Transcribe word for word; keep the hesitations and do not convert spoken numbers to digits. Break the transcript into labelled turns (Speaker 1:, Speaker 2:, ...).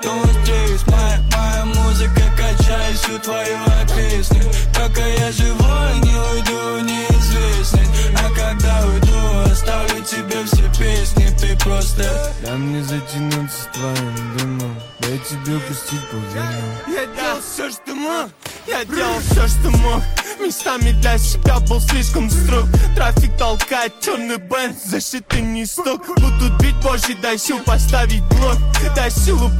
Speaker 1: don't здесь. Моя, моя музыка качает всю твою окрестность. Пока я живой, не уйду в неизвестность. А когда уйду, оставлю тебе все песни. Ты просто
Speaker 2: дам мне затянуться твоим дымом, дай тебе пустить по венам.
Speaker 3: Я делал все, что мог, я делал все, что мог. Местами для себя был слишком строг. Трафик толкает черный бенз, защиты не сток. Будут бить позже, дай сил поставить блок. Дай силу